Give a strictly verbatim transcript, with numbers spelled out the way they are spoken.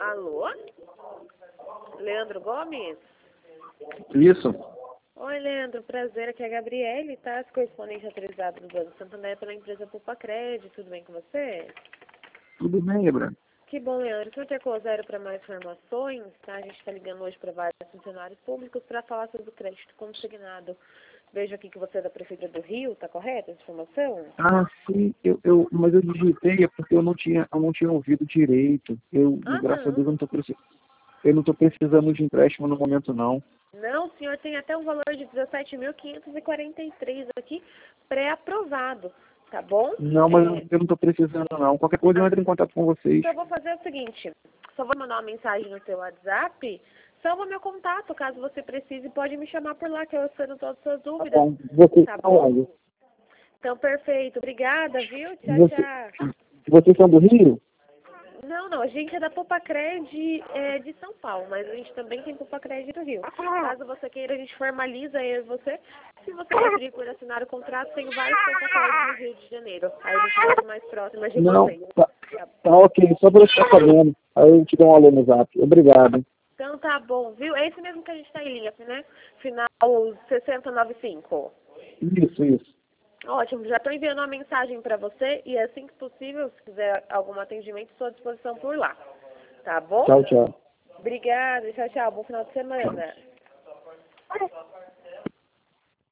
Alô? Leandro Gomes? Isso. Oi, Leandro. Prazer. Aqui é a Gabriele, tá? Correspondente autorizado do Banco Santander pela empresa Poupa-Crédito. Tudo bem com você? Tudo bem, Gabriel? Que bom, Leandro. Se você for zero para mais informações, tá? A gente está ligando hoje para vários funcionários públicos para falar sobre o crédito consignado. Vejo aqui que você é da Prefeitura do Rio, tá correta essa informação? Ah, sim, eu, eu, mas eu digitei é porque eu não tinha, eu não tinha ouvido direito. Eu, Ah, graças a Deus, eu não. não tô precisando. Eu não estou precisando de empréstimo no momento, não. Não, o senhor tem até um valor de dezessete mil quinhentos e quarenta e três aqui, pré-aprovado, tá bom? Não, mas É, eu não estou precisando, não. Qualquer coisa eu ah, entro em contato com vocês. então eu vou fazer o seguinte, só vou mandar uma mensagem no seu WhatsApp, salva meu contato, caso você precise, pode me chamar por lá, que eu sano todas as suas Tá dúvidas, bom. Vocês tá são bom? onde? Então, perfeito, obrigada, viu? Tchau, Você, tchau. vocês são do Rio? Não, não, a gente é da Poupa-Crédito é, de São Paulo, mas a gente também tem Poupa-Crédito do Rio. Caso você queira, a gente formaliza eu e você. Se você preferir por assinar o contrato, tem vários protocolos no Rio de Janeiro. Aí a gente fica mais próxima de Não, vocês. tá, Tá. tá ok, só para eu ficar sabendo. Aí eu te dou um alô no zap. Obrigado. Então tá bom, viu? É esse mesmo que a gente tá em linha, né? Final sessenta e noventa e cinco. Isso, isso. Ótimo, já estou enviando uma mensagem para você e assim que possível, se quiser algum atendimento, estou à disposição por lá. Tá bom? Tchau, tchau. Obrigada, tchau, tchau. Bom final de semana.